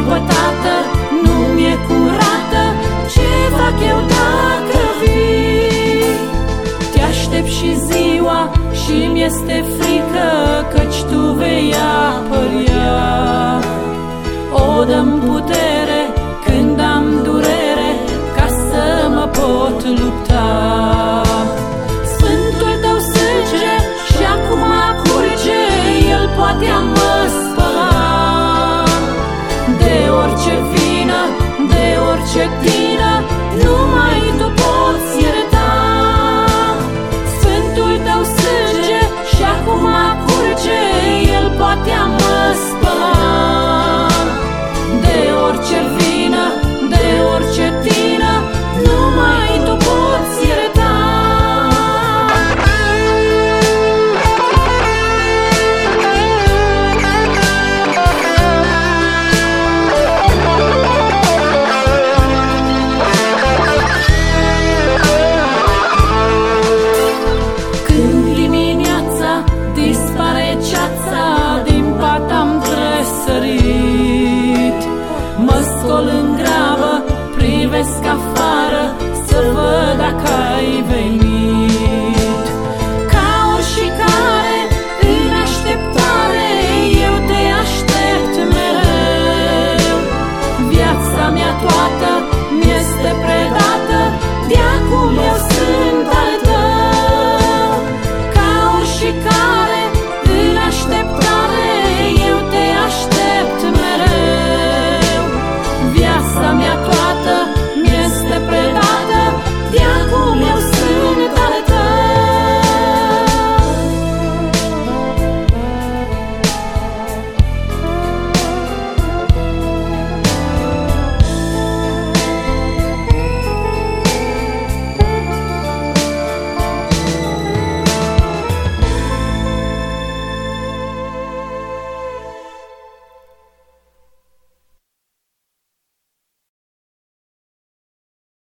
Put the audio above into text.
pătată, nu mi-e curată. Ce fac eu dacă vii? Te aștept și ziua și mi-este frică, căci tu vei apărea. O, dă-mi putere când am durere, ca să mă pot lupta. Sfântul tău sânge și acum curge, el poate a mă spăla de orice vină, de orice timp.